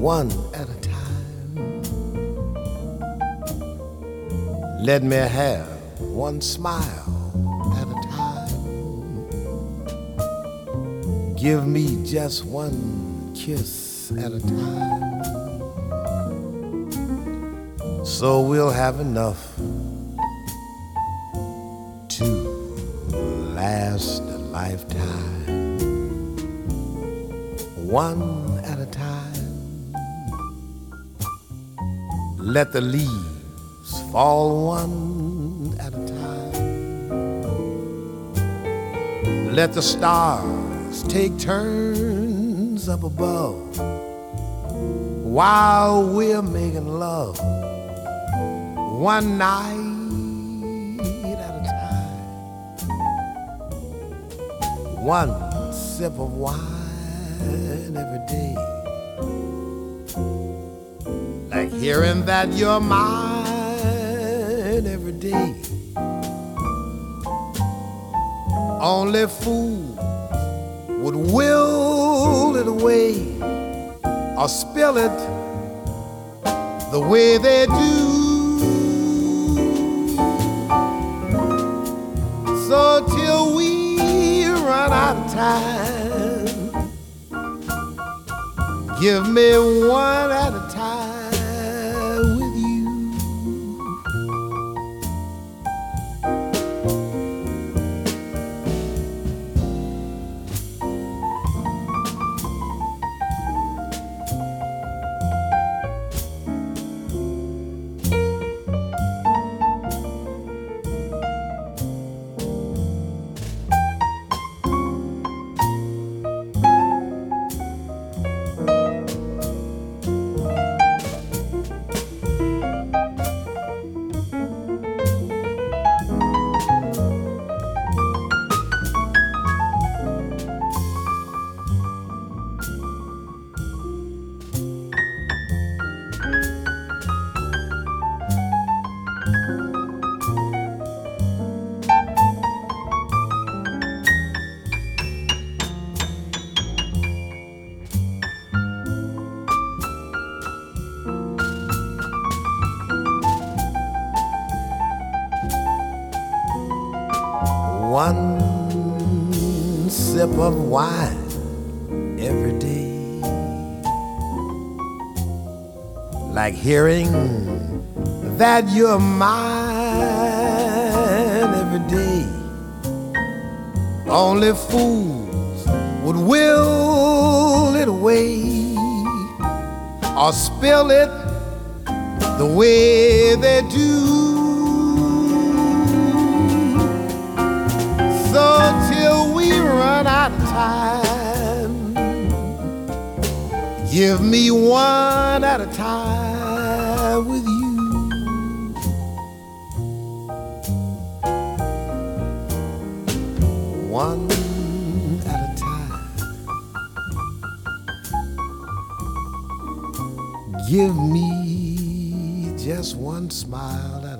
one at a time. Let me have one smile at a time. Give me just one kiss at a time. So we'll have enough to last a lifetime. One at a time. Let the leaves fall one at a time. Let the stars take turns up above while we're making love one night at a time. One sip of wine every day, like hearing that you're mine every day. Only fool would will it away or spill it the way they do. So till we run out of time, give me one at a time with you. One sip of wine every day, like hearing that you're mine every day. Only fools would will it away or spill it the way they do. So till we run out of time, give me one at a time with you. One at a time. Give me just one smile